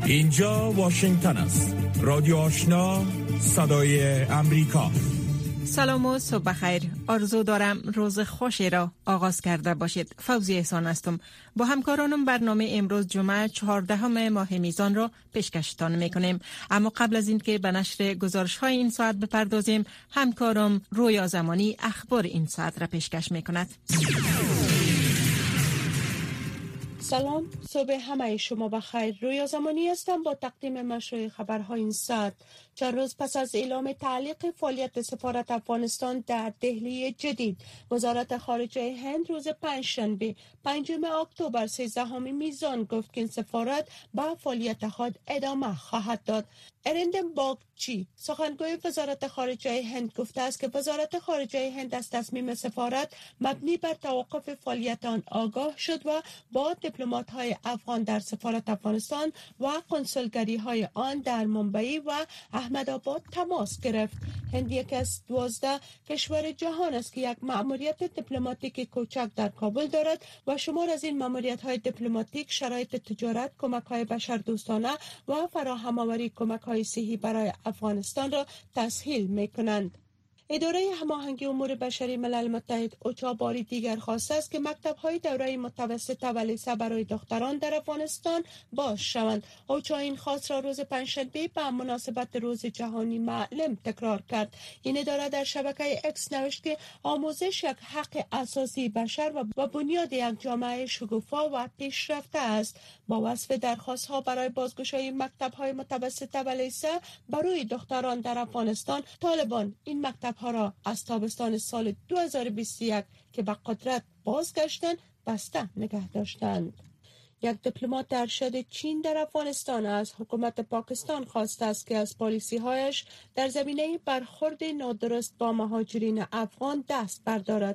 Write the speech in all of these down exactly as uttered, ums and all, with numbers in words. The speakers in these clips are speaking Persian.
اینجا واشنگتن است. رادیو آشنا، صدای امریکا. سلام و صبح بخیر. آرزو دارم روز خوشی را آغاز کرده باشید. فوزی احسان هستم. با همکارانم برنامه امروز جمعه چهاردهم ماه میزان را پیشکشتان میکنیم. اما قبل از اینکه به نشر گزارش های این ساعت بپردازیم، همکارم رویا زمانی اخبار این ساعت را پیشکش میکند. سلام، صبح همه شما بخیر. رویا زمانی هستم با تقدیم مشروع خبرهای این ساعت. چند روز پس از اعلام تعلیق فعالیت سفارت افغانستان در دهلی جدید، وزارت خارجه هند روز پنجشنبه پنجم اکتبر سیزدهم میزان گفت که این سفارت با فعالیت خود ادامه خواهد داد. ارندم باگچی، سخنگوی وزارت خارجه هند، گفته است که وزارت خارجه هند از تصمیم سفارت مبنی بر توقف فعالیت آن آگاه شد و با دیپلمات‌های افغان در سفارت افغانستان و کنسولگری‌های آن در ممبئی و احمدآباد تماس گرفت. هند یکی از دوازده کشور جهان است که یک مأموریت دیپلماتیک کوچک در کابل دارد و شمار از این مأموریت‌های دیپلماتیک شرایط تجارت، کمک‌های بشردوستانه و فراهم‌آوری کمک‌های صحی برای افغانستان را تسهیل می‌کنند. اداره هماهنگی امور بشری ملل متحد اوچا باری دیگر خواسته است که مکتب‌های دوره متوسطه و لیسه برای دختران در افغانستان باز شوند. اوچا این خواست را روز پنجشنبه به مناسبت روز جهانی معلم تکرار کرد. این اداره در شبکه اکس نوشت که آموزش یک حق اساسی بشر و بنیاد یک جامعه شکوفا و پیشرفته است. با وصف درخواست‌ها برای بازگشایی مکتب‌های متوسطه و لیسه برای دختران در افغانستان، طالبان این مکتب ها را از تابستان سال دو هزار و بیست و یک که به قدرت بازگشتند بسته نگه داشتند. یک دیپلمات ارشد چین در افغانستان از حکومت پاکستان خواسته است که از پالیسی‌هایش در زمینه برخورد نادرست با مهاجرین افغان دست بردارد.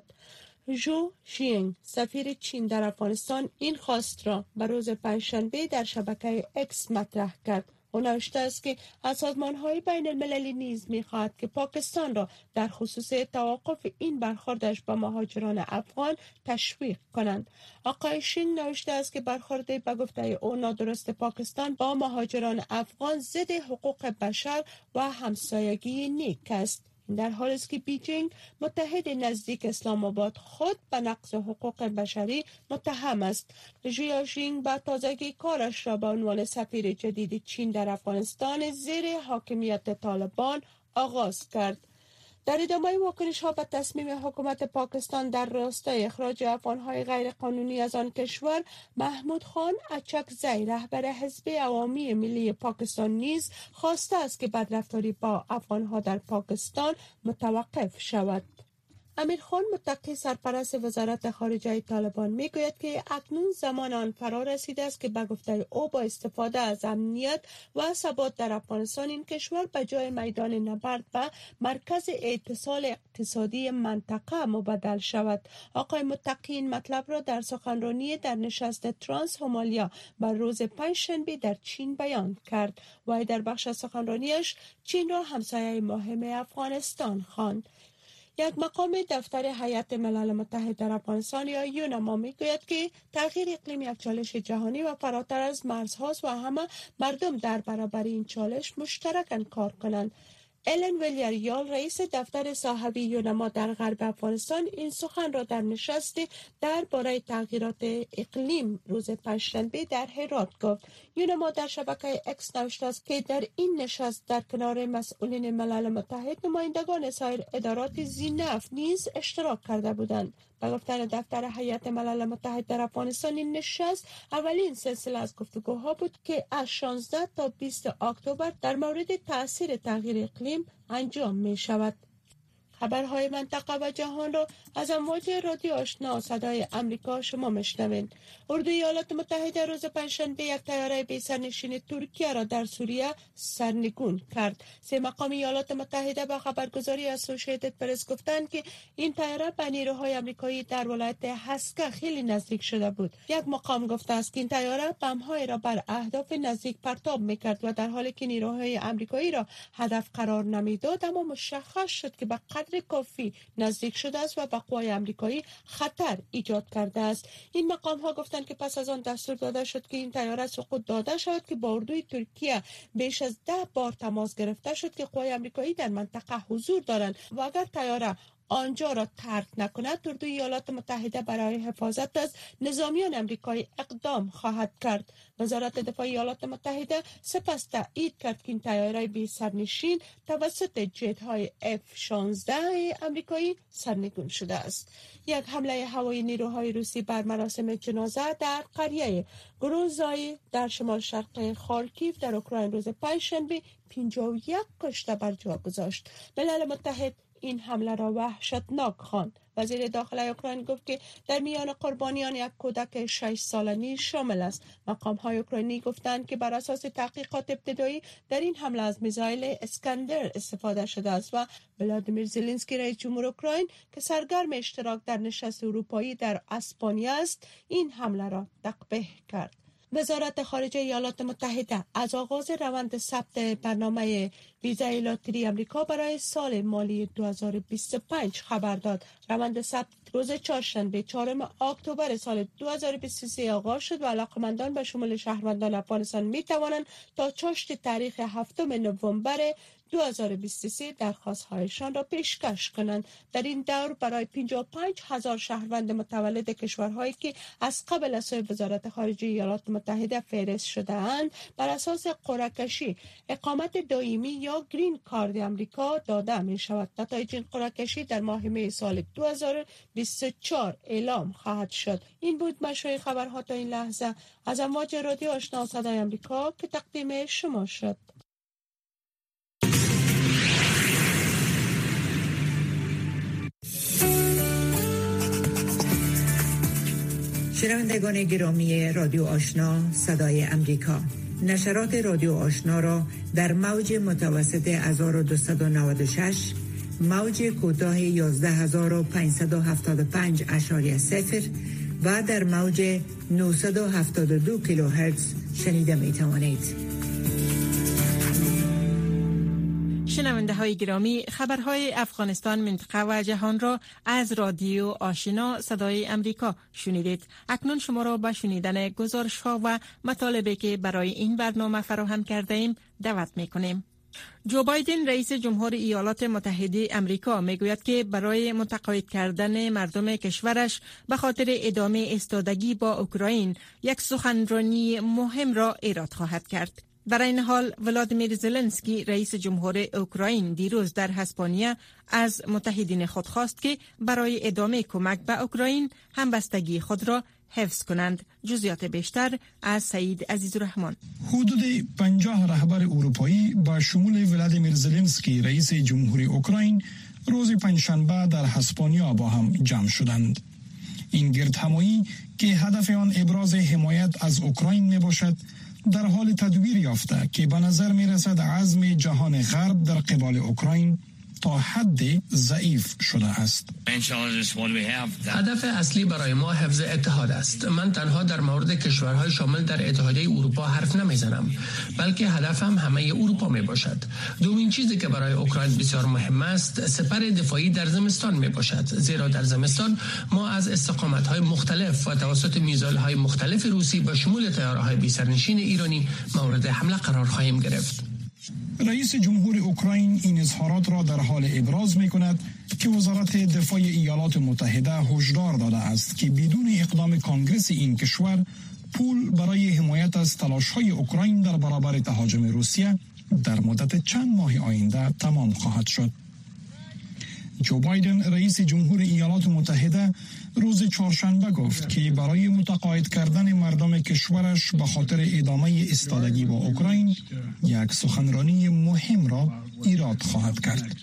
ژو شینگ، سفیر چین در افغانستان، این خواست را به روز پنجشنبه در شبکه اکس مطرح کرد. او نوشته است که از سازمان‌های بین المللی نیز می‌خواهد که پاکستان را در خصوص توقف این برخوردش با مهاجران افغان تشویق کنند. آقای شین نوشته است که برخورد به گفته او نادرست پاکستان با مهاجران افغان ضد حقوق بشر و همسایگی نیک است. در حالی است که بیجینگ، متحد نزدیک اسلام آباد، خود به نقض حقوق بشری متهم است. ژو شینگ با تازگی کارش را به عنوان سفیر جدید چین در افغانستان زیر حاکمیت طالبان آغاز کرد. در ادامه واکنش‌ها به تصمیم حکومت پاکستان در راستای اخراج افغان‌های غیرقانونی از آن کشور، محمود خان اچکزی، رهبر حزب عوامی ملی پاکستان، نیز خواسته است که بدرفتاری با افغان‌ها در پاکستان متوقف شود. امیر خان متقی، سرپرست وزارت خارجه طالبان، میگوید که اکنون زمان آن فرا رسیده است که به گفته او با استفاده از امنیت و ثبات در افغانستان، این کشور به جای میدان نبرد و مرکز اتصال اقتصادی منطقه مبدل شود. آقای متقی این مطلب را در سخنرانی در نشست ترانس همالیا بر روز پنجشنبه در چین بیان کرد و در بخش از سخنرانیش چین را همسایه مهم افغانستان خواند. یک مقام دفتر هیئت ملل متحد در افغانستان یا یونما میگوید که تغییر اقلیم یک چالش جهانی و فراتر از مرزهاست و همه مردم در برابر این چالش مشترکاً کار کنند. الن ویلیاریال، رئیس دفتر صاحبی یونما در غرب افغانستان، این سخن را در نشست درباره تغییرات اقلیم روز پنجشنبه در هرات گفت. یونما در شبکه اکس نوشته است که در این نشست در کنار مسئولین ملل متحد، نمایندگان سایر ادارات ذی‌نفع نیز اشتراک کرده بودند. به گفتن دفتر هیئت ملل متحد در افغانستان، این نشست اولین سلسله از گفتگوها بود که از شانزده تا بیست اکتبر در مورد تأثیر تغییر اقلیم انجام می شود. خبرهای منطقه و جهان را از امواج رادیو آشنا صدای امریکا شما میشنوید. اردوی ایالات متحده روز پنجشنبه یک طیاره بی سرنشین ترکیه را در سوریه سرنگون کرد. سه مقام ایالات متحده به خبرگزاری اسوسییتد پرس گفتند که این طیاره به نیروهای آمریکایی در ولایت هسکه خیلی نزدیک شده بود. یک مقام گفته است که این طیاره بم‌های را بر اهداف نزدیک پرتاب می‌کرد و در حالی که نیروهای آمریکایی را هدف قرار نمی‌داد، اما مشخص شد که به قدر قدر کافی نزدیک شده است و به قوای آمریکایی خطر ایجاد کرده است. این مقام ها گفتند که پس از آن دستور داده شد که این طیاره سقوط داده شد که با اردوی ترکیه بیش از ده بار تماس گرفته شد که قوای آمریکایی در منطقه حضور دارند و اگر طیاره آنجا را ترک نکند اردوی ایالات متحده برای حفاظت از نظامیان آمریکایی اقدام خواهد کرد. وزارت دفاع ایالات متحده سپس تایید کرد که این طیاره بی سرنشین توسط جت های اف شانزده آمریکایی سرنگون شده است. یک حمله هوایی نیروهای روسی بر مراسم جنازه در قریه گروزای در شمال شرق خارکیف در اوکراین روز پنجشنبه پنجاه و یک کشته بر جا گذاشت. ملل متحد این حمله را وحشتناک خواند. وزیر داخلی اوکراین گفت که در میان قربانیان یک کودک شش سالگی شامل است. مقام های اوکراینی گفتند که بر اساس تحقیقات ابتدایی در این حمله از میزایل اسکندر استفاده شده است و ولادیمیر زلنسکی رئیس جمهور اوکراین که سرگرم اشتراک در نشست اروپایی در اسپانیا است این حمله را تقبیح کرد. وزارت خارجه ایالات متحده از آغاز روند ثبت برنامه ویزای لاتری آمریکا برای سال مالی دو هزار و بیست و پنج خبر داد. روند ثبت روز چهارشنبه چهارم اکتبر سال دو هزار و بیست و سه آغاز شد و علاقمندان به شمول شهروندان افغانستان می توانند تا چاشت تاریخ هفتم نوامبر دو هزار و بیست و سه درخواست‌هایشان را پیشکش کنند. در این دور برای پنجاه و پنج هزار شهروند متولد کشورهایی که از قبل از سوی وزارت خارجه ایالات متحده فهرست شده اند بر اساس قرعه کشی اقامت دائمی یا گرین کارت آمریکا داده می شود. نتایج این قرعه کشی در ماه می سال دو هزار و بیست و چهار اعلام خواهد شد. این بود مشروع خبرها تا این لحظه از امواج رادیو آشنا صدای آمریکا که تقدیم شما شد. شنوندگان گرامی رادیو آشنا صدای امریکا، نشرات رادیو آشنا را در موج متوسط هزار و دویست و نود و شش، موج کوتاه یازده هزار و پانصد و هفتاد و پنج اشاری صفر و در موج نهصد و هفتاد و دو کیلوهرتز شنیده می توانید. شنونده های گرامی، خبرهای افغانستان، منطقه و جهان را از رادیو آشنا صدای امریکا شنیدید. اکنون شما را به شنیدن گزارش ها و مطالبی که برای این برنامه فراهم کرده ایم دعوت می کنیم. جو بایدن رئیس جمهور ایالات متحده امریکا میگوید که برای متقاعد کردن مردم کشورش به خاطر ادامه ایستادگی با اوکراین یک سخنرانی مهم را ایراد خواهد کرد. در این حال ولادیمیر زلنسکی رئیس جمهور اوکراین دیروز در اسپانیا از متحدین خود خواست که برای ادامه کمک به اوکراین همبستگی خود را حفظ کنند. جزئیات بیشتر از سعید عزیزالرحمن. حدود پنجاه رهبر اروپایی با شمول ولادیمیر زلنسکی رئیس جمهور اوکراین روز پنجشنبه در اسپانیا با هم جمع شدند. این گردهمایی که هدف آن ابراز حمایت از اوکراین می باشد در حال تدویر یافته که به نظر می رسد عزم جهان غرب در قبال اوکراین تا حد ضعیف شده است. هدف اصلی برای ما حفظ اتحاد است. من تنها در مورد کشورهای شامل در اتحادیه اروپا حرف نمیزنم، بلکه هدفم همه اروپا می باشد. دومین چیزی که برای اوکراین بسیار مهم است سپر دفاعی در زمستان می باشد، زیرا در زمستان ما از استقامت‌های مختلف و توسط میزایل‌های مختلف روسی با شمول طیاره‌های بی‌سرنشین ایرانی مورد حمله قرار خواهیم گرفت. رئیس جمهور اوکراین این اظهارات را در حال ابراز می کند که وزارت دفاع ایالات متحده هشدار داده است که بدون اقدام کانگرس این کشور پول برای حمایت از تلاش‌های اوکراین در برابر تهاجم روسیه در مدت چند ماه آینده تمام خواهد شد. جو بایدن رئیس جمهور ایالات متحده روز چهارشنبه گفت که برای متقاعد کردن مردم کشورش به خاطر ادامه ایستادگی با اوکراین یک سخنرانی مهم را ایراد خواهد کرد.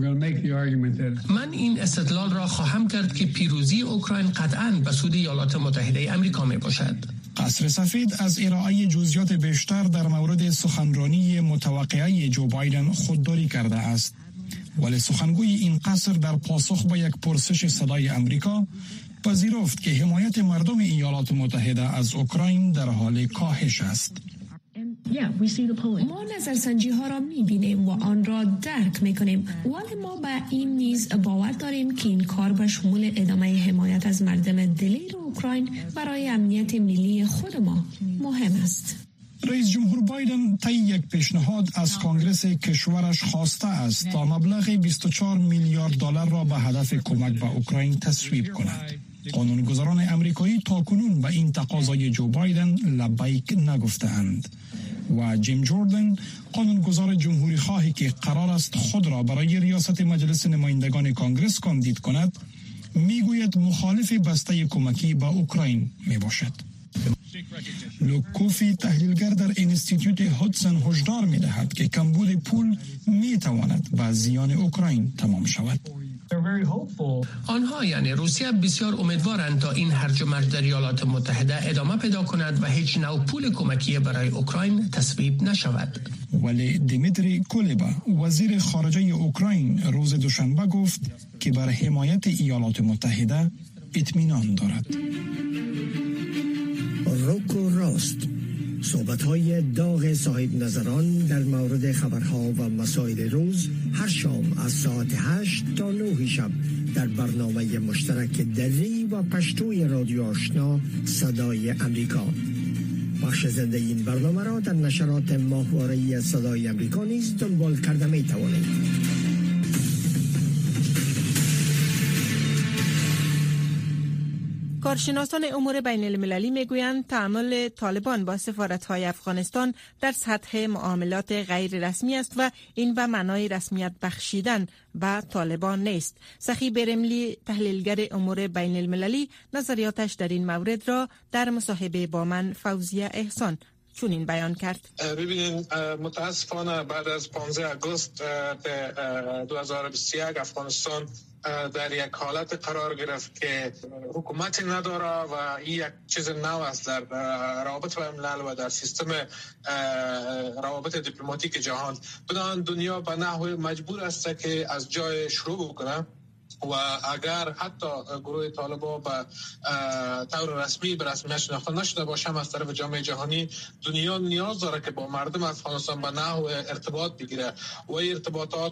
من این استدلال را خواهم کرد که پیروزی اوکراین قطعاً به سود ایالات متحده آمریکا می باشد. قصر سفید از ارائه جزئیات بیشتر در مورد سخنرانی متوقعه جو بایدن خودداری کرده است. ولی سخنگوی این قصر در پاسخ به یک پرسش صدای امریکا پذیرفت که حمایت مردم ایالات متحده از اوکراین در حال کاهش است. ما نظرسنجی ها را می بینیم و آن را درک می کنیم، ولی ما به این نیز باور داریم که این کار به شمول ادامه حمایت از مردم دلیر اوکراین برای امنیت ملی خود ما مهم است. رئیس جمهور بایدن طی یک پیشنهاد از کانگرس کشورش خواسته است تا مبلغ بیست و چهار میلیارد دلار را به هدف کمک به اوکراین تصویب کند. قانونگذاران امریکایی تاکنون به این تقاضای جو بایدن لبیک نگفتند و جیم جوردن، قانونگذار جمهوری خواهی که قرار است خود را برای ریاست مجلس نمایندگان کانگرس کاندید کند، میگوید مخالف بسته کمکی به اوکراین می باشد. لوکوفی، تحلیلگر در انستیتوت هودسون، هشدار می دهد که کمبود پول می تواند به زیان اوکراین تمام شود. آنها یعنی روسیه بسیار امیدوارند تا این هرج و مرج در ایالات متحده ادامه پیدا کند و هیچ نوع پول کمکی برای اوکراین تصویب نشود. ولی دیمیتری کولبا، وزیر خارجه اوکراین، روز دوشنبه گفت که بر حمایت ایالات متحده اطمینان دارد. روک و راست، صحبت‌های داغ صاحب نظران در مورد خبرها و مسائل روز، هر شام از ساعت هشت تا نه شب در برنامه مشترک دری و پشتوی رادیو آشنا صدای امریکا. بخش زنده این برنامه را در نشرات ماهواره‌ای صدای امریکا نیز دنبال کرده می توانید. کارشناسان امور بین المللی میگویند تعامل طالبان با سفارت‌های افغانستان در سطح معاملات غیر رسمی است و این به معنای رسمیت بخشیدن به طالبان نیست. سخی برملی، تحلیلگر امور بین المللی، نظریاتش در این مورد را در مصاحبه با من فوزیه احسان چنین بیان کرد. ببینید، متاسفانه بعد از پانزده آگوست دو هزار و بیست و یک افغانستان در یک حالت قرار گرفت که حکومتی نداره و این یک چیز نو است در روابط بین الملل و در سیستم روابط دیپلماتیک جهان. بنابراین دنیا به نحوی مجبور است که از جای شروع بکنه و اگر حتی گروه طالبان به طور رسمی به رسمیت شناخته نشده باشه از طرف جامعه جهانی، دنیا نیاز داره که با مردم افغانستان به نحو ارتباط بگیره و این ارتباطات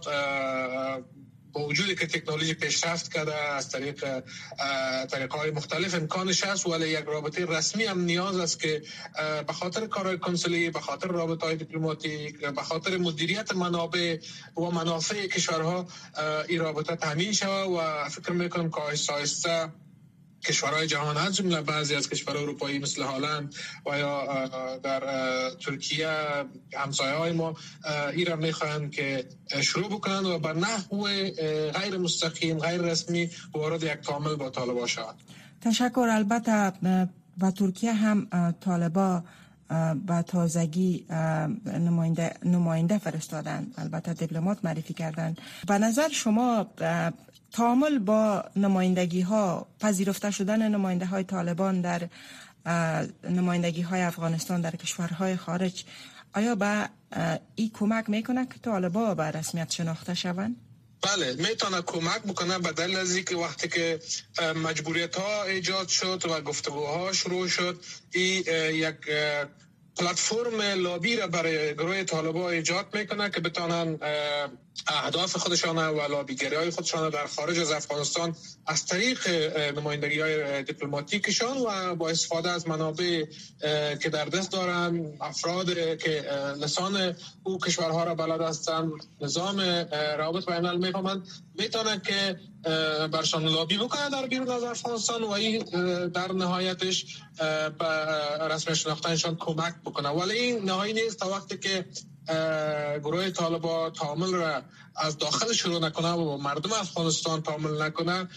با وجودی که تکنولوژی پیشرفت کرده از طریق طریقهای مختلف امکانش هست، ولی یک رابطه رسمی هم نیاز است که به خاطر کارهای کنسولی، به خاطر رابطه‌های دیپلماتیک، به خاطر مدیریت منابع و منافع کشورها این رابطه تامین شود و فکر میکنم که آهسته آهسته کشورهای جهان از جمله بعضی از کشورهای اروپایی مثل هلند و یا در ترکیه همسایه‌های ما این را میخواهند که شروع بکنند و به نحو غیر مستقیم، غیر رسمی وارد یک تعامل با طالبان شود. تشکر. البته با ترکیه هم طالبان با تازگی نماینده نماینده فرستادن، البته دیپلمات معرفی کردند. به نظر شما تعامل با نمایندگی ها، پذیرفته شدن نماینده های طالبان در نمایندگی های افغانستان در کشورهای خارج، آیا به این کمک میکنه که طالبان به رسمیت شناخته شوند؟ بله، میتونه کمک بکنه به دلیل از اینکه وقتی که مجبوریت ها ایجاد شد و گفتگوها شروع شد، این یک پلتفرم لابی را برای گروه طالبان ایجاد میکنه که بتونن اهداف خودشان و لابیگری های خودشان در خارج از افغانستان از طریق نمایندگی های دیپلماتیکشان و با استفاده از منابع که در دست دارن، افراد که لسان او کشورها را بلد هستند، نظام روابط بین الملل میفهمند، میتونن که برشان لابی بکنه در بیرون از افغانستان و این در نهایتش به رسمی شناختنشان کمک بکنه. ولی این نهایی نیست تا وقتی که گروه طالبان تعامل را از داخل شروع نکنه و با مردم افغانستان تعامل نکنه،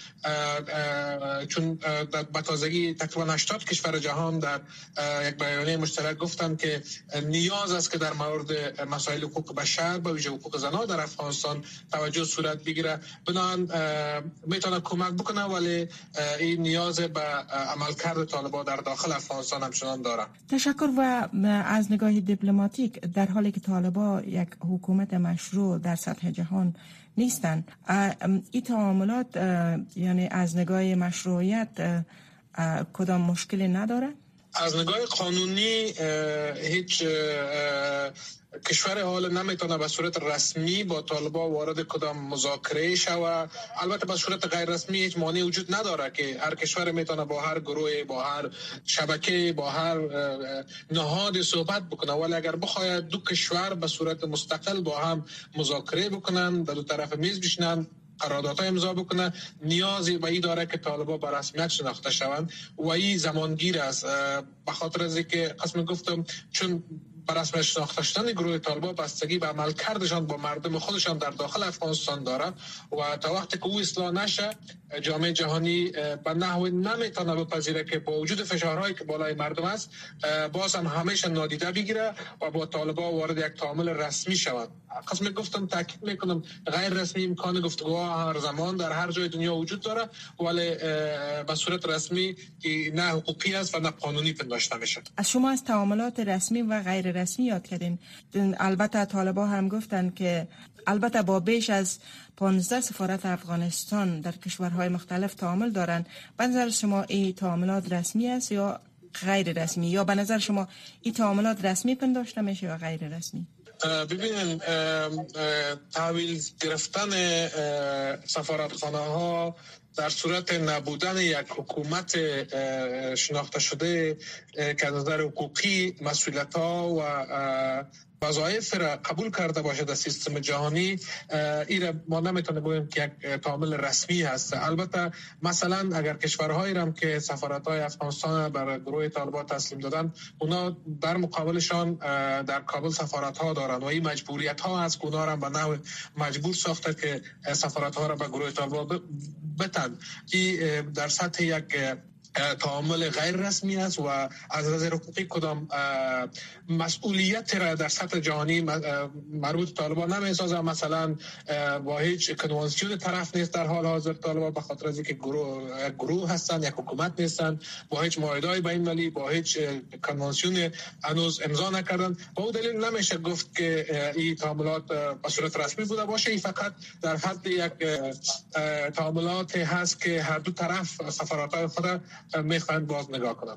چون به تازگی تقریبا هشتاد کشور جهان در یک بیانیه مشترک گفتن که نیاز است که در مورد مسائل حقوق بشر به ویژه حقوق زنان در افغانستان توجه صورت بگیره. بنابراین میتونه کمک بکنه، ولی این نیاز به عملکرد طالبان در داخل افغانستان همچنان داره. تشکر. و از نگاه دیپلماتیک، در حالی که طالبان یک حکومت مشروع در سطح جهان نیستند، این تعاملات یعنی از نگاه مشروعیت کدام مشکلی نداره؟ از نگاه قانونی هیچ کشور حال نمیتونه به صورت رسمی با طالبان وارد کدام مذاکره شوه. البته به صورت غیر رسمی هیچ مانعی وجود نداره که هر کشور میتونه با هر گروه، با هر شبکه، با هر نهاد صحبت بکنه، ولی اگر بخواید دو کشور به صورت مستقل با هم مذاکره بکنن، در دو طرف میز بشینن، قراردادها امضا بکنه، نیازی به این داره که طالبان به رسمیت شناخته شوند و این زمانگیر است. به خاطر از اینکه قسم گفتم چون بر اساس شناخته شدن گروه طالبان بستگی به عمل کردشان با مردم خودشان در داخل افغانستان داره و تا وقتی که او اصلاح نشه جامعه جهانی به نحوی نمیتونه بپذیره که با وجود فشارهایی که بالای مردم است باز هم همیشه نادیده بگیره و با طالبان وارد یک تعامل رسمی شود. قسم گفتم تاکید میکنم غیر رسمی امکان گفتگوها هر زمان در هر جای دنیا وجود داره، ولی به صورت رسمی که نه حقوقی است و نه قانونی پنداشته میشه. از شما از تعاملات رسمی و غیر رسمی یاد کردین. البته طالبان هم گفتن که البته با بیش از پانزده سفارت افغانستان در کشورهای مختلف تعامل دارن. به نظر شما این تعاملات رسمی است یا غیر رسمی، یا به نظر شما این تعاملات رسمی پنداشته میشه یا غیر رسمی؟ ببینید تحویل گرفتن سفارتخانه ها در صورت نبودن یک حکومت شناخته شده که از نظر حقوقی مسئولیت ها و وظایف را قبول کرده باشه در سیستم جهانی، این ما نمیتونه بگیم که یک تعامل رسمی هست. البته مثلا اگر کشورهایی هم که سفارت‌های افغانستان بر گروه طالبان تسلیم دادن، اونا در مقابلشان در کابل سفارت‌ها دارن و این مجبوریت ها هست که اونا را به نحو مجبور ساخته که سفارت‌ها را به گروه طالبان بتن. این در سطح یک تعامل غیر رسمی است و از نظر حقوقی کدام مسئولیت را در سطح جهانی مربوط طالبان نمی‌سازه. مثلا با هیچ کنوانسیون طرف نیست در حال حاضر طالبان، به خاطر اینکه گروه گروه هستند، یک حکومت نیستند، با هیچ معاهده‌ای بین المللی، با هیچ کنوانسیون هنوز امضا نکردن. با اون دلیل نمیشه گفت که این تعاملات به صورت رسمی بوده باشه. این فقط در حد یک تعاملات هست که هر دو طرف سفارت‌های خود میخواهند باز نگاه کنم.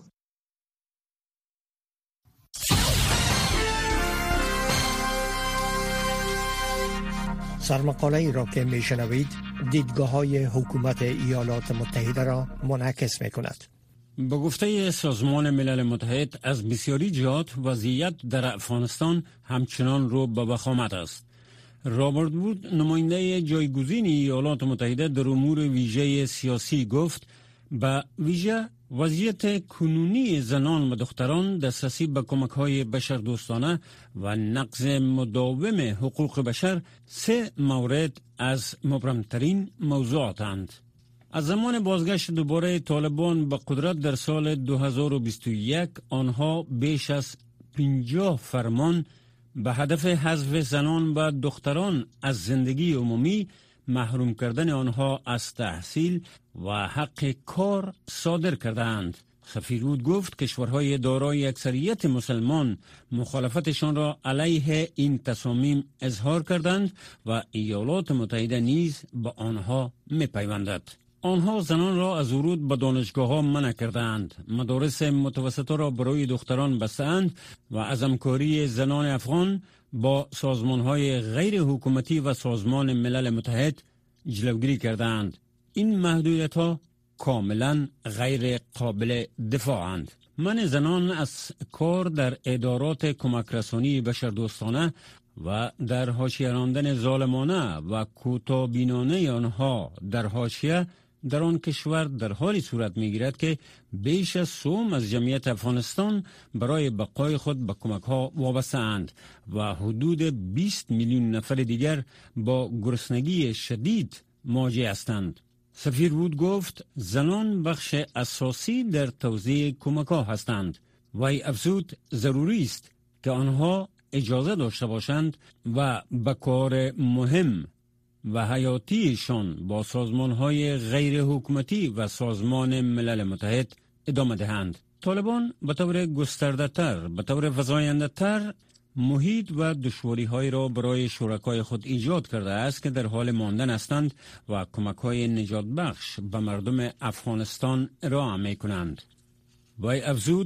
سرمقاله ای را که میشنوید دیدگاه های حکومت ایالات متحده را منعکس می کند. به گفته سازمان ملل متحد از بسیاری جهات وضعیت در افغانستان همچنان رو به وخامت است. رابرت وود نماینده جایگزین ایالات متحده در امور ویژه سیاسی گفت به ویژه وضعیت کنونی زنان و دختران، دسترسی به کمک‌های بشردوستانه و نقض مداوم حقوق بشر سه مورد از مبرمترین موضوعاتند. از زمان بازگشت دوباره طالبان به قدرت در سال دو هزار و بیست و یک آنها بیش از پنجاه فرمان به هدف حذف زنان و دختران از زندگی عمومی، محروم کردن آنها از تحصیل و حق کار صادر کردند. سفیر وود گفت کشورهای دارای اکثریت مسلمان مخالفتشان را علیه این تصامیم اظهار کردند و ایالات متحده نیز به آنها می‌پیوندد. آنها زنان را از ورود به دانشگاه‌ها منع کردند، مدارس متوسطه را برای دختران بستند و از همکاری زنان افغان با سازمان‌های غیر حکومتی و سازمان ملل متحد جلوگیری کردند. این محدودیت‌ها کاملا غیر قابل دفاعند. منع زنان از کار در ادارات کمک رسانی بشردوستانه و در حاشیه راندن ظالمانه و کوتاه‌بینانه آنها در حاشیه در آن کشور در حالی صورت می‌گیرد که بیش از سوم از جمعیت افغانستان برای بقای خود به کمک‌ها وابسته اند و حدود بیست میلیون نفر دیگر با گرسنگی شدید مواجه هستند. سفیر وود گفت زنان بخش اساسی در توزیع کمک‌ها هستند. وی افزود ضروری است که آنها اجازه داشته باشند و به کار مهم و حیاتیشان با سازمان‌های غیر حکومتی و سازمان ملل متحد ادامه دهند. طالبان به طور گسترده‌تر، به طور فزاینده‌تر محیط و دشواری‌های را برای شرکای خود ایجاد کرده است که در حال ماندن هستند و کمک‌های نجات بخش به مردم افغانستان ارائه می‌کنند. وی افزود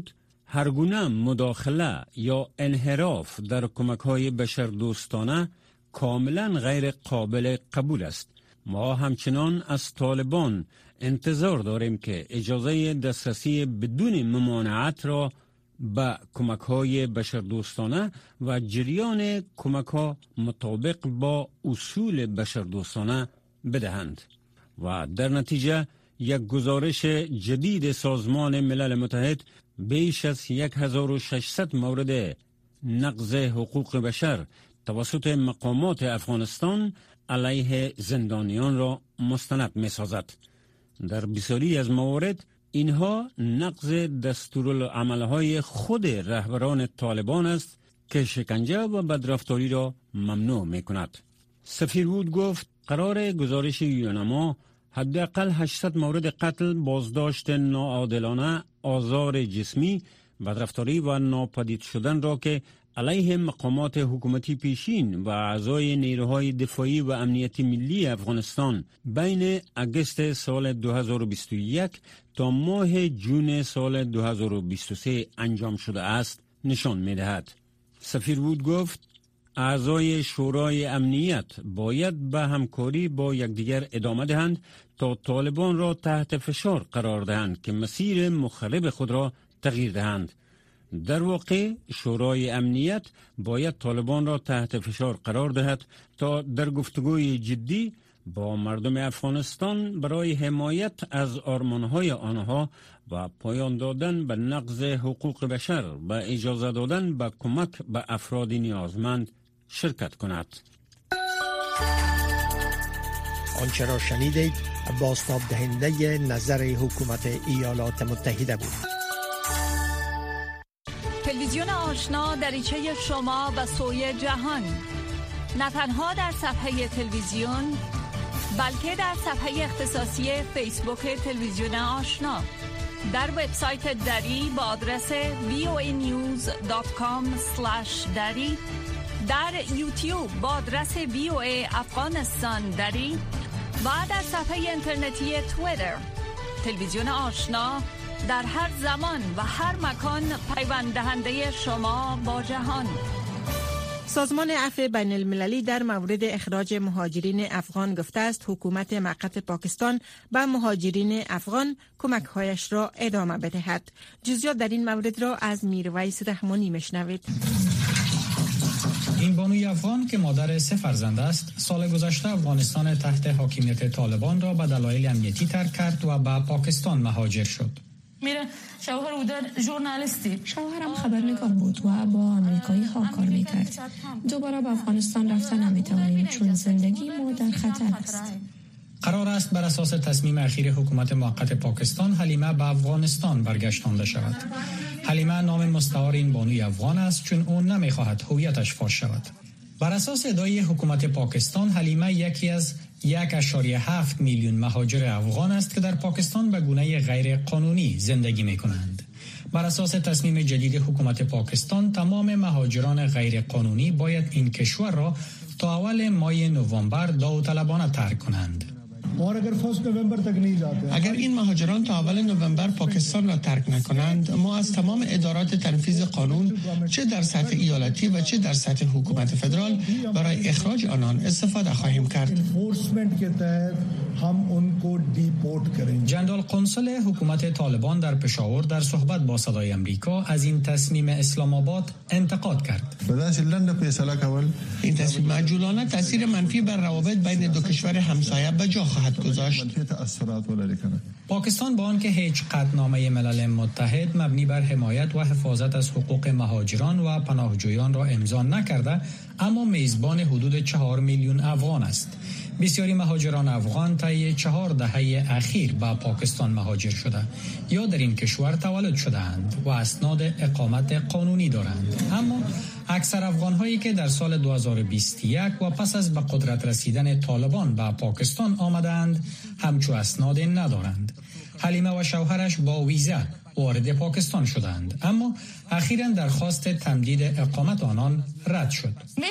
هر گونه مداخله یا انحراف در کمک‌های بشردوستانه کاملا غیر قابل قبول است. ما همچنان از طالبان انتظار داریم که اجازه دسترسی بدون ممانعت را به کمک‌های بشردوستانه و جریان کمک‌ها مطابق با اصول بشردوستانه بدهند. و در نتیجه یک گزارش جدید سازمان ملل متحد بیش از هزار و ششصد مورد نقض حقوق بشر توسط مقامات افغانستان علیه زندانیان را مستند می سازد. در بسیاری از موارد اینها نقض دستورالعملهای خود رهبران طالبان است که شکنجه و بدرفتاری را ممنوع می کند. سفیر وود گفت قرار گزارش یونما حداقل هشتصد مورد قتل، بازداشت ناعادلانه، آزار جسمی، بدرفتاری و ناپدید شدن را که علیه مقامات حکومتی پیشین و اعضای نیروهای دفاعی و امنیتی ملی افغانستان بین اگست سال دو هزار و بیست و یک تا ماه جون سال دو هزار و بیست و سه انجام شده است نشان می دهد. سفیر وود گفت اعضای شورای امنیت باید به همکاری با یکدیگر ادامه دهند تا طالبان را تحت فشار قرار دهند که مسیر مخرب خود را تغییر دهند. در واقع شورای امنیت باید طالبان را تحت فشار قرار دهد تا در گفتگوی جدی با مردم افغانستان برای حمایت از آرمانهای آنها و پایان دادن به نقض حقوق بشر و اجازه دادن به کمک به افراد نیازمند شرکت کند. آنچه را شنیدید بازتاب دهنده نظر حکومت ایالات متحده بود. تلویزیون آشنا دریچه شما و سوی جهان، نه تنها در صفحه تلویزیون بلکه در صفحه اختصاصی فیسبوک تلویزیون آشنا، در وبسایت دری با آدرس وی او ای نیوز دات کام اسلش دری، در یوتیوب با آدرس وی او ای افغانستان دری و در صفحه اینترنتی توییتر. تلویزیون آشنا در هر زمان و هر مکان پیوند دهنده شما با جهان. سازمان عفو بین المللی در مورد اخراج مهاجرین افغان گفته است حکومت موقت پاکستان به مهاجرین افغان کمک‌هایش را ادامه بدهد. جزئیات در این مورد را از میرویس رحمانی میشنوید. این بانوی افغان که مادر سه فرزند است، سال گذشته افغانستان تحت حاکمیت طالبان را به دلایل امنیتی ترک کرد و به پاکستان مهاجر شد. میره شوهر او در ژورنالیستی. شوهرم خبرنگار بود و با آمریکایی ها کار میکرد. دوباره به افغانستان رفتن نمیتوانیم چون زندگی ما در خطر است. قرار است بر اساس تصمیم اخیر حکومت موقت پاکستان حلیمه به افغانستان برگشتانده شود. حلیمه نام مستعار این بانوی افغان است چون او نمیخواهد هویتش فاش شود. بر اساس ادعای حکومت پاکستان حلیمه یکی از یک و هفت میلیون مهاجر افغان است که در پاکستان به گونه غیر قانونی زندگی می کنند. بر اساس تصمیم جدید حکومت پاکستان تمام مهاجران غیر قانونی باید این کشور را تا اول ماه نوامبر داوطلبانه ترک کنند. اگر این مهاجران تا اول نوامبر پاکستان را ترک نکنند، ما از تمام ادارات تنفیذ قانون چه در سطح ایالتی و چه در سطح حکومت فدرال برای اخراج آنان استفاده خواهیم کرد. جنرال قنصل حکومت طالبان در پشاور در صحبت با صدای امریکا از این تصمیم اسلام آباد انتقاد کرد. این تصمیم عجولانه تاثیر منفی بر روابط بین دو کشور همسایه به جا خواهد گذاشت. پاکستان با آنکه هیچ قطعنامه ملل متحد مبنی بر حمایت و حفاظت از حقوق مهاجران و پناهجویان را امضا نکرده، اما میزبان حدود چهار میلیون افغان است. بسیاری مهاجران افغان طی چهار دهه اخیر به پاکستان مهاجر شده یا در این کشور تولد شده‌اند و اسناد اقامت قانونی دارند، اما اکثر افغان‌هایی که در سال دو هزار و بیست و یک و پس از به قدرت رسیدن طالبان به پاکستان آمدند همچو اسناد ندارند. حلیمه و شوهرش با ویزا وارد پاکستان شدند، اما اخیراً درخواست تمدید اقامت آنان رد شد.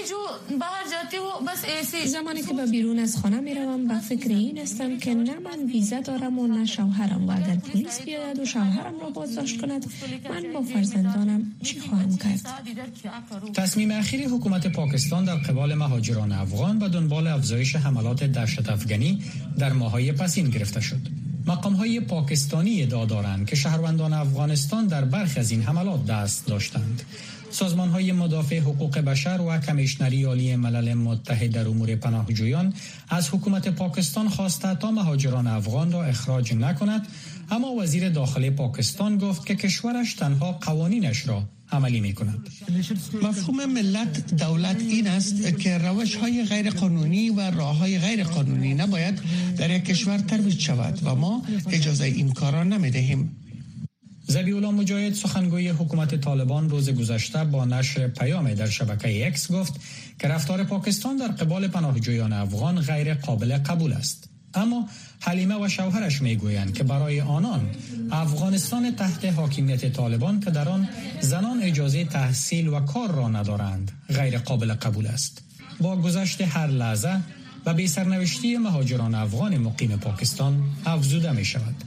زمانی که به بیرون از خانه می روم به فکر این هستم که نه من ویزا دارم و نه شوهرم، و اگر پلیس بیاید و شوهرم را بازداشت کند من با فرزندانم چی خواهم کرد؟ تصمیم اخیر حکومت پاکستان در قبال مهاجران افغان به دنبال افزایش حملات دهشت افغانی در ماه‌های پسین گرفته شد. مقام‌های پاکستانی ادعا دارند که شهروندان افغانستان در برخی از این حملات دست داشتند. سازمان‌های مدافع حقوق بشر و کمیشنری عالی ملل متحد در امور پناهجویان از حکومت پاکستان خواسته تا مهاجران افغان را اخراج نکند، اما وزیر داخلی پاکستان گفت که کشورش تنها قوانینش را عملی می کند. مفهوم ملت دولت این است که روش های غیر قانونی و راه های غیر قانونی نباید در یک کشور ترویج شود و ما اجازه این کارا نمی دهیم. ذبیح الله مجاهد سخنگوی حکومت طالبان روز گذشته با نشر پیام در شبکه اکس گفت که رفتار پاکستان در قبال پناهجویان افغان غیر قابل قبول است. اما حلیمه و شوهرش میگویند که برای آنان افغانستان تحت حاکمیت طالبان که در آن زنان اجازه تحصیل و کار را ندارند غیر قابل قبول است. با گذشت هر لحظه و بی سرنوشتی مهاجران افغان مقیم پاکستان افزوده می شود.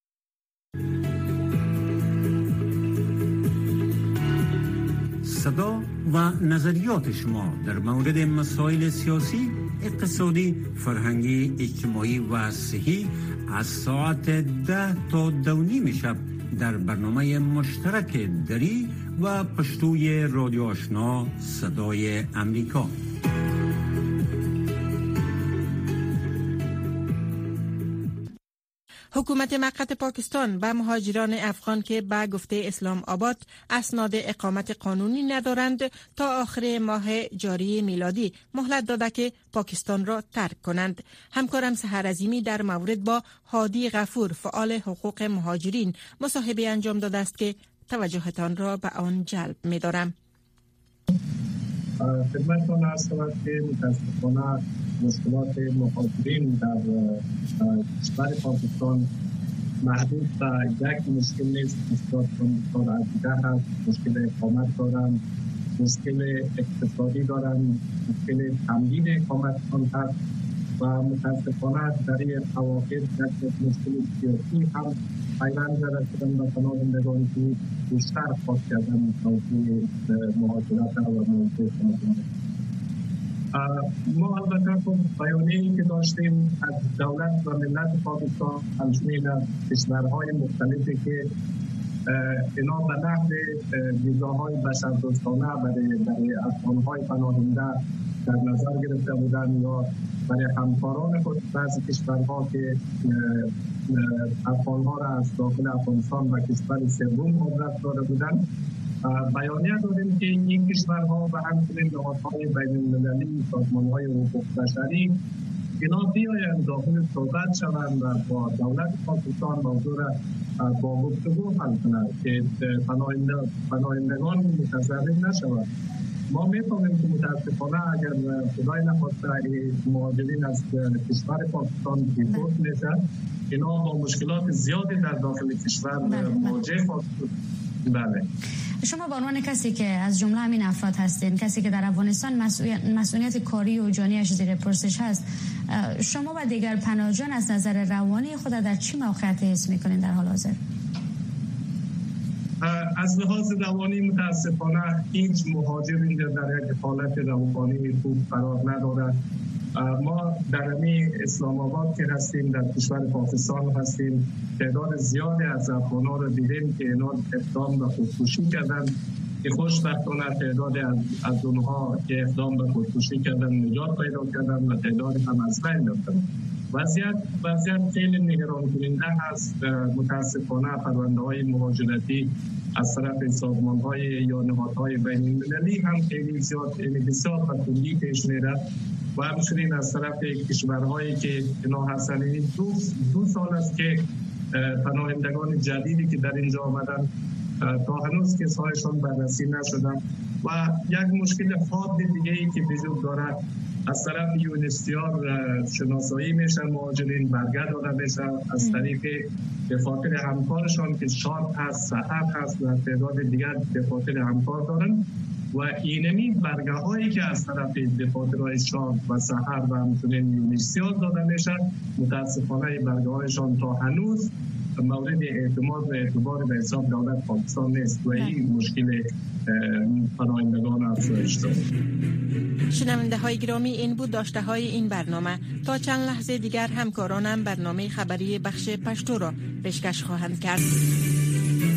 صدا و نظریات شما در مورد مسائل سیاسی، اقتصادی، فرهنگی، اجتماعی و صحی از ساعت ده تا دو نیم شب در برنامه مشترک دری و پشتوی رادیو آشنا صدای امریکا. حکومت موقت پاکستان به مهاجران افغان که به گفته اسلام آباد اسناد اقامت قانونی ندارند تا آخر ماه جاری میلادی مهلت داده که پاکستان را ترک کنند. همکارم سحر عظیمی در مورد با هادی غفور فعال حقوق مهاجرین مصاحبه انجام داده است که توجهتان را به آن جلب می دارم. خدمتتان عرض شود که متاسفانه مشکلات مهاجرین در کشور پاکستان محدود به یک مشکل نیست. مشکلات از دیگر هست. مشکل اقامت دارند، مشکل اقتصادی دارند، مشکل تمدید اقامتشان هست و متاسفانه در این اواخر یک مشکل سیاسی هم پیوند زده شدن و پناهندگان که بیشتر خواست کردن موضوع مهاجرت و موضوع پناهندگان. ما البته خب بیانیه‌ای که داشتیم از دولت و ملت پاکستان همچنین از کشورهای مختلفی که اینا به نحو ویزاهای بشردوستانه برای برای افغان‌های پناهنده در نظر گرفته بودند یا برای همکاران خود بعضی کشورها که افغان‌ها را از داخل افغانستان و کشور سوم مبرد داده بودند، بیانیه داریم که این کشورها و همچنین نهادهای بین‌المللی، سازمان‌های حقوق بشری اینا بیایند داخل صحبت شوند و با دولت پاکستان موضوع را با گفتگو حل کنند که پناهندگان متضرر نشوند. ما می‌فهمیم که متاسفانه اگر خدای نخواسته مهاجرین از کشور پاکستان دیپورت میشه، اینا با مشکلات زیادی در داخل کشور مواجه خواهند شد. بله. شما به عنوان کسی که از جمله همین افراد هستین، کسی که در افغانستان مسئولیت کاری و جانیش زیر پرسش هست، شما و دیگر پناهجویان از نظر روانی خود در چی موقعیت حس میکنین در حال حاضر؟ از لحاظ روانی متاسفانه هیچ مهاجری در یک حالت روانی خوب قرار ندارد. ما در امی اسلام آباد که هستیم، در کشور پاکستان هستیم، تعداد زیادی از افغان‌ها را دیدیم که اینا اقدام به خودکشی کردن که خوشبختانه تعداد از, از اونها که اقدام به خودکشی کردن نجات پیدا کردن و تعداد هم از بین رفتن. وضعیت وضعیت خیلی نگران کننده هست. متاسفانه پرونده‌های مهاجرتی از طرف سازمان‌های یا نهادهای بین‌المللی هم خیلی زیاد بسیار خطرناک پیش می‌رود و همچنین از طرف کشورهایی که اینا هستن. دو, دو سال است که پناهندگان جدیدی که در اینجا آمدن تا هنوز کسایشان بررسی نشدن و یک مشکل حاد دیگه ای که وجود دارد از طرف یونسیار شناسایی میشه، مهاجرین برگرد داده میشه از طریق دفاتر همکارشان که شارپ هست، سحر هست و تعداد دیگر دفاتر همکار دارن و اینمی برگه هایی که از طرف دفاترهای شارپ و سحر و همچنین یونسیار داده میشه متاسفانه برگه هایشان تا هنوز مورد اعتماد و اعتبار به حساب دولت پاکستان نیست و این مشکل پناهندگان افزایش دارد. شنونده های گرامی، این بود داشته های این برنامه. تا چند لحظه دیگر همکارانم برنامه خبری بخش پشتو را پیشکش خواهند کرد.